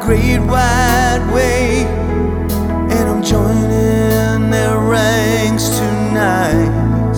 great wide way, and I'm joining their ranks tonight.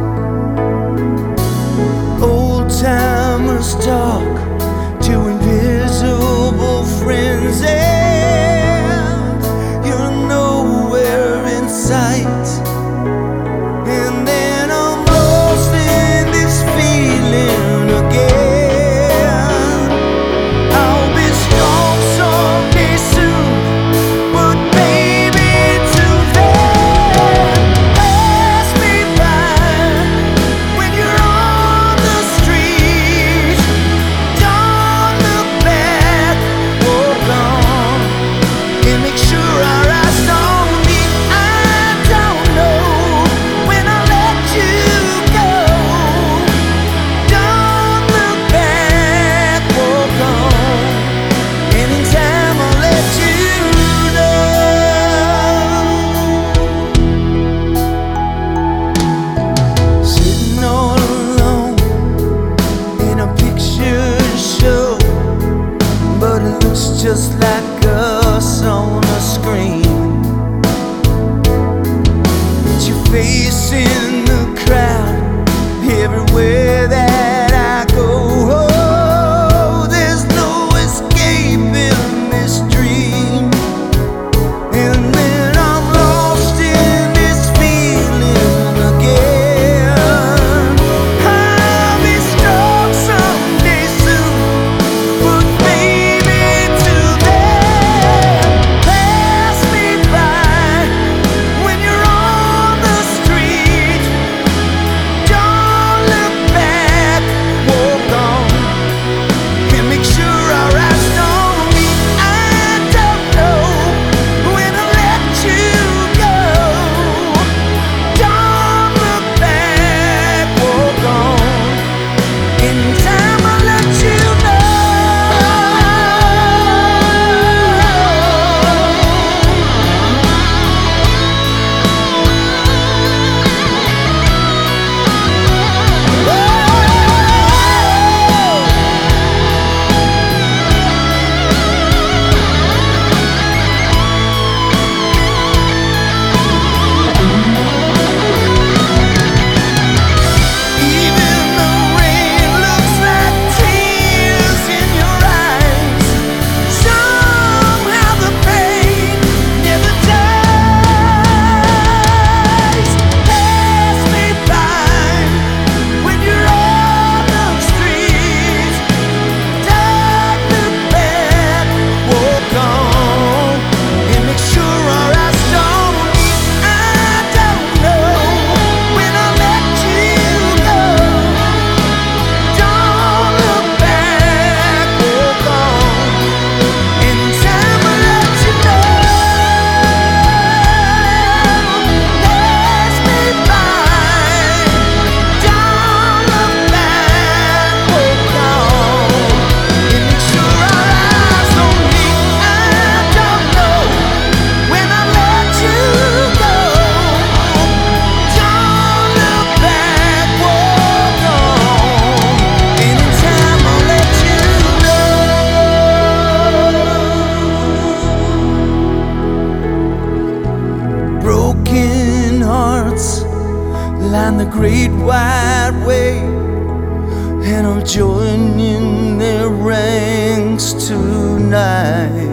Old timers talk to invisible friends, and you're nowhere in sight. And then I'm lost in this feeling again. I'll be strong someday soon, but baby, till then, pass me by when you're on the street. Don't look back, walk on, and make sure our eyes don't meet. I don't know when I let you go. Don't look back, walk on, and in time I'll let you know. Sitting all alone in a picture show, but it looks just like us on a screen. It's your face in the crowd everywhere that I go. Oh, there's no escaping this dream. And then I'm lost in this feeling again. I'll be strong someday soon, but baby, till then, pass me by when you're on the street. Don't look back, walk on, and make sure our eyes don't meet. I don't know when I let you go. Don't look back, walk on, in time I'll let you know. Even the rain looks like tears in your eyes. Somehow the pain never dies. Pass me by when you're on the street. Don't look back, walk on, and make sure our eyes don't meet. I don't know when I let you go. Don't look back, walk on, and in time I'll let you know. Pass me by. Don't look back, walk on, and make sure our eyes don't meet. I don't know when I let you go. Don't look back, walk on, and in time I'll let you know. Broken hearts line the great wide way, and I'm joining their ranks tonight.